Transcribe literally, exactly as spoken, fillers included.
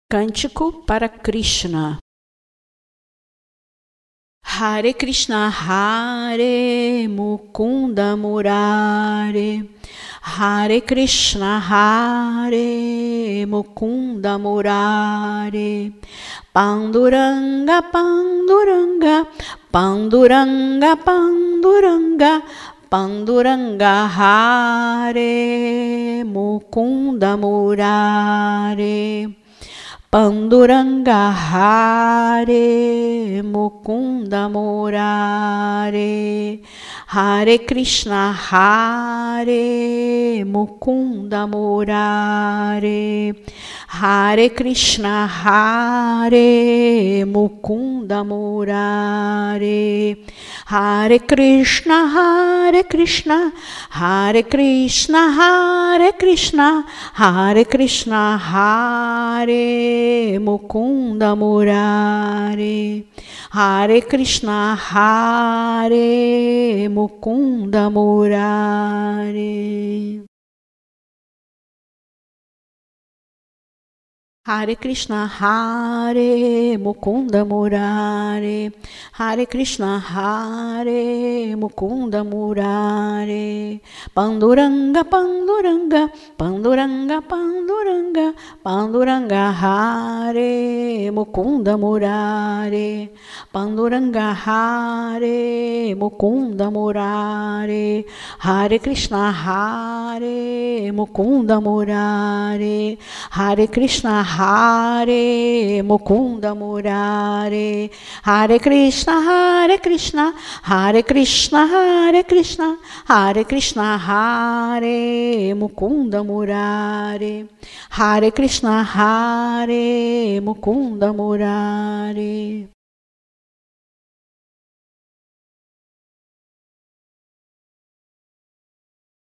Cântico para Krishna. Hare Krishna, Hare Mukunda Murare, Hare Krishna, Hare Mukunda Murare, Panduranga, Panduranga, Panduranga, Panduranga, Panduranga, Hare Mukunda Murare, Panduranga, Hare Mukunda Murare, Hare Krishna, Hare Mukunda Murare, Hare Krishna, Hare Mukunda Murare, Hare Krishna, Hare Krishna, Hare Krishna, Hare Krishna, Hare Krishna, Hare Mukunda Murare, Hare Krishna, Hare Mukunda Murare. Hare Krishna, Hare Mukunda Murare, Hare Krishna, Hare Mukunda Murare, Panduranga, Panduranga, Panduranga, Panduranga, Panduranga, Hare Mukunda Murare, Panduranga, Hare Mukunda Murare, Hare Krishna, Hare Mukunda Murare, Hare Krishna, Hare Mukunda Murare, Hare Krishna, Hare Krishna, Hare Krishna, Hare Krishna, Hare Krishna, Hare Mukunda Murare, Hare Krishna, Hare Mukunda Murare.